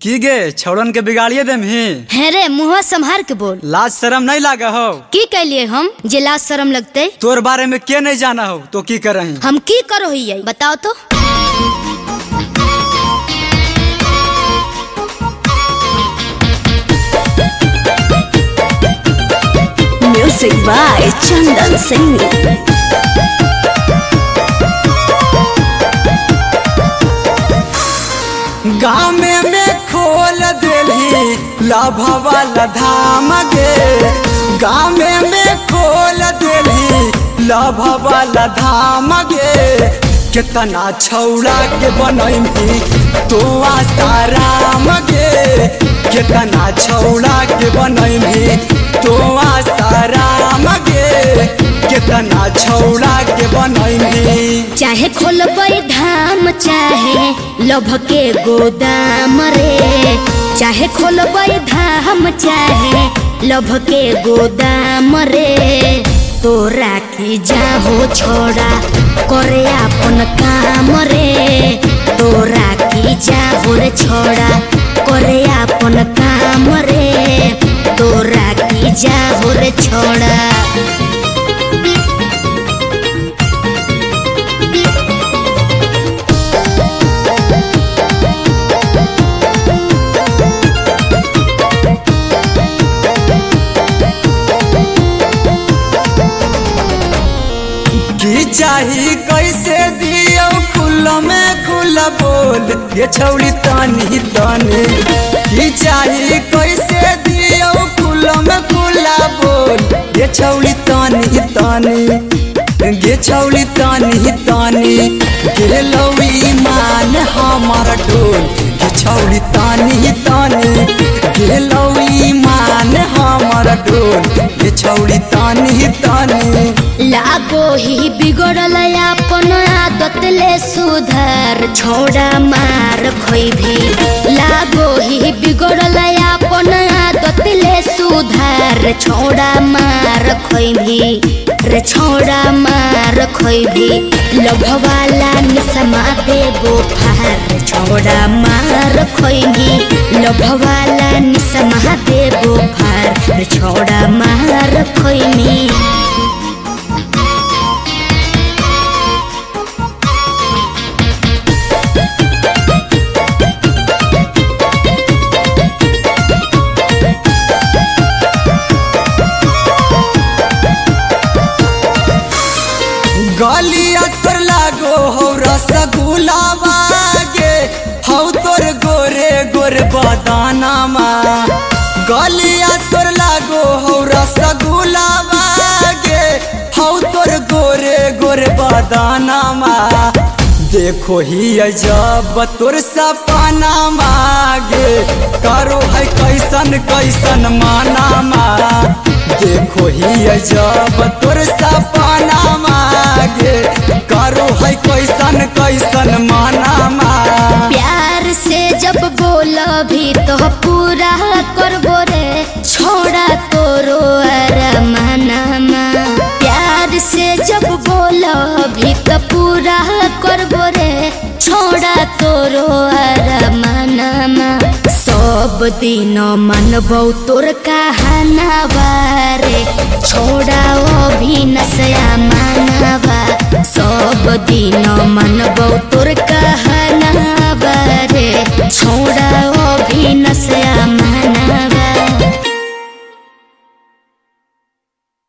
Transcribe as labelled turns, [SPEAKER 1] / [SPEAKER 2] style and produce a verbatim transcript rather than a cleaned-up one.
[SPEAKER 1] की गे छौड़न के बिगाड़िए देम ही
[SPEAKER 2] है रे मुँह संभार के बोल।
[SPEAKER 1] लाज शरम नहीं लागा हो?
[SPEAKER 2] की कैलिए हम जे लाज शरम लगते?
[SPEAKER 1] तोर बारे में के नहीं जाना हो तो की कर रही?
[SPEAKER 2] हम की करो ही बताओ तो।
[SPEAKER 3] Music by Chandan Singh.
[SPEAKER 1] गाँव में खोल देली लाभा वाला धाम गे, गाँव में खोल देली लाभा वाला धाम गे। कितना छौड़ा के बनैमी तो आसाराम गे, कितना छौड़ा के बनैमी तो आसाराम गे, कितना छौड़ा के बनैमी।
[SPEAKER 2] चाहे खोलबई धाम चाहे लोभ के गोदाम रे, चाहे खोलबई धाम चाहे लोभ के गोदाम रे। तो राखी जाहो छोड़ा करे अपन काम रे, तो राखी जाहो रे छोड़ा करे अपन काम रे, तो राखी जाहो रे छोड़ा।
[SPEAKER 1] की चाही कैसे दियो खुला में खुला बोल ये छौड़ी तानी तानी। की चाही कैसे दियो खुला में खुला बोल ये छौड़ी तानी तानी, ये छौड़ी तानी तानी। गेलो ईमान हमारा डोल ये छौड़ी तानी तानी, गेलो ईमान हमारा डोल ये छौड़ी तानी तानी।
[SPEAKER 2] लागो ही बिगड़ल अपन आदत ले सुधार छोड़ा मार खोई भी। लागो ही बिगड़ल अपन आदत ले सुधार छोड़ा मार खोई भी रे, छोड़ा मार खोई भी। लभवाला निसमा देबो फार छोड़ा मार खोई भी, लभवाला निसमा देबो फार छोड़ा मार खोई भी।
[SPEAKER 1] गलिया तोर लागो हो रसगुल्ला गे, हौ तोर गोरे गोरे बदानामा। गलिया तोर लागो हो रसगुल्ला गे, हौ तोर गोरे गोरे बदानामा। देखो ही अजब तोर सपनामा गे, करो है कैसन कैसन मानामा। देखो ही अजब तोर सपनामा गे, करो है कैसन कैसन मानामा।
[SPEAKER 2] प्यार से जब बोलो भी तो पूरा करबो रे छोड़ा तोरो अरमानमा। प्यार से जब बोलो भी तो पूरा करबो रे छोड़ा तोरो अरमानमा। सब दिन मनबो तोर कहानावा रे छोड़ा भी नशा मानवा। सब दिन मनबो तोर कहानावा रे छोड़ा भी नशा